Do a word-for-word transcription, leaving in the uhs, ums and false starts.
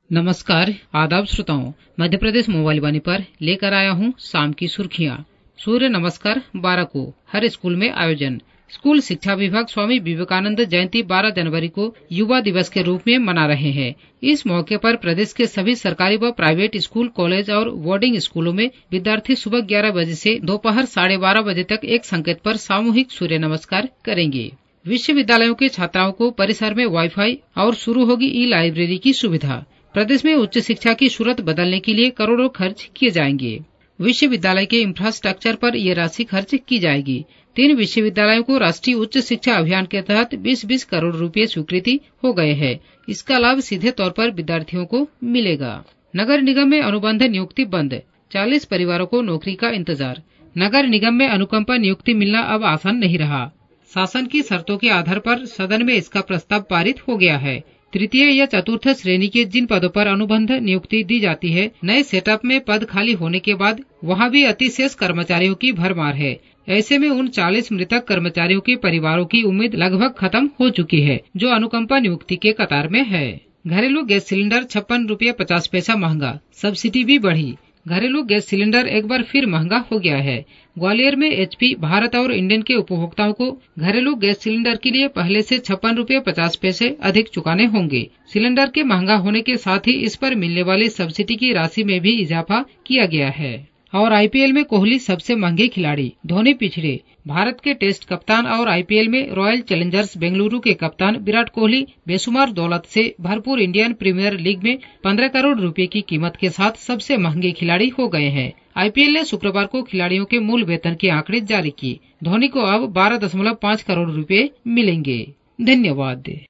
नमस्कार, आदाब श्रोताओं। मध्य प्रदेश मोबाइल वाणी पर लेकर आया हूँ शाम की सुर्खियाँ। सूर्य नमस्कार बारह को हर स्कूल में आयोजन। स्कूल शिक्षा विभाग स्वामी विवेकानंद जयंती बारह जनवरी को युवा दिवस के रूप में मना रहे हैं। इस मौके पर प्रदेश के सभी सरकारी व प्राइवेट स्कूल, कॉलेज और बोर्डिंग स्कूलों में विद्यार्थी सुबह ग्यारह बजे से दोपहर साढ़े बारह बजे तक एक संकेत पर सामूहिक सूर्य नमस्कार करेंगे। विश्वविद्यालयों के छात्राओं को परिसर में वाईफाई और शुरू होगी ई लाइब्रेरी की सुविधा। प्रदेश में उच्च शिक्षा की सूरत बदलने के लिए करोड़ों खर्च किए जाएंगे। विश्वविद्यालय के इंफ्रास्ट्रक्चर पर ये राशि खर्च की जाएगी। तीन विश्वविद्यालयों को राष्ट्रीय उच्च शिक्षा अभियान के तहत बीस बीस करोड़ रुपए स्वीकृति हो गए हैं। इसका लाभ सीधे तौर पर विद्यार्थियों को मिलेगा। नगर निगम में अनुबंध नियुक्ति बंद, चालीस परिवारों को नौकरी का इंतजार। नगर निगम में अनुकंपा नियुक्ति मिलना अब आसान नहीं रहा। शासन की शर्तों के आधार पर सदन में इसका प्रस्ताव पारित हो गया है। तृतीय या चतुर्थ श्रेणी के जिन पदों पर अनुबंध नियुक्ति दी जाती है, नए सेटअप में पद खाली होने के बाद वहां भी अतिशेष कर्मचारियों की भरमार है। ऐसे में उन चालीस मृतक कर्मचारियों के परिवारों की उम्मीद लगभग खत्म हो चुकी है, जो अनुकंपा नियुक्ति के कतार में है। घरेलू गैस सिलेंडर छप्पन रूपये पचास पैसा महंगा, सब्सिडी भी बढ़ी। घरेलू गैस सिलेंडर एक बार फिर महंगा हो गया है। ग्वालियर में एचपी, भारत और इंडेन के उपभोक्ताओं को घरेलू गैस सिलेंडर के लिए पहले से छप्पन रूपये पचास पैसे अधिक चुकाने होंगे। सिलेंडर के महंगा होने के साथ ही इस पर मिलने वाली सब्सिडी की राशि में भी इजाफा किया गया है। और आईपीएल में कोहली सबसे महंगे खिलाड़ी, धोनी पिछड़े। भारत के टेस्ट कप्तान और आईपीएल में रॉयल चैलेंजर्स बेंगलुरु के कप्तान विराट कोहली बेशुमार दौलत से भरपूर इंडियन प्रीमियर लीग में पंद्रह करोड़ रुपए की कीमत के साथ सबसे महंगे खिलाड़ी हो गए हैं। आईपीएल ने शुक्रवार को खिलाड़ियों के मूल वेतन के आंकड़े जारी किए। धोनी को अब बारह दशमलव पाँच करोड़ रुपए मिलेंगे। धन्यवाद।